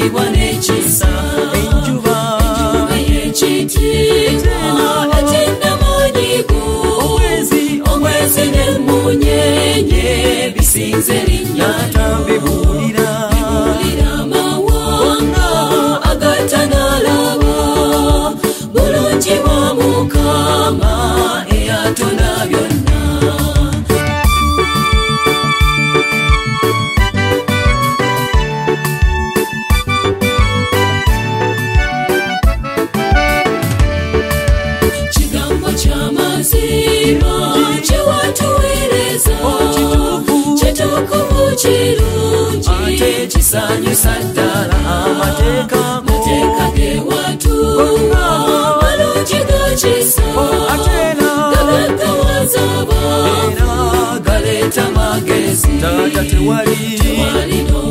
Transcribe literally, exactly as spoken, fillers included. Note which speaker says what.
Speaker 1: ekitiibwa n'ekisa
Speaker 2: enjuba
Speaker 1: ekitiibwa ekinnamaanyigo omwezi n'emmunyeenye bisinze linnya
Speaker 2: bibuulira
Speaker 1: amawanga agatanalaba bulungi bwa Mukama eyatonda byonna. Kigambo ky'amazima kye watuweereza kituufu kirungi kisanyusa ddala
Speaker 2: amateeka
Speaker 1: ge watuwa malungi gakisa gagaggawaza abantu galeeta magezi
Speaker 2: taata tewali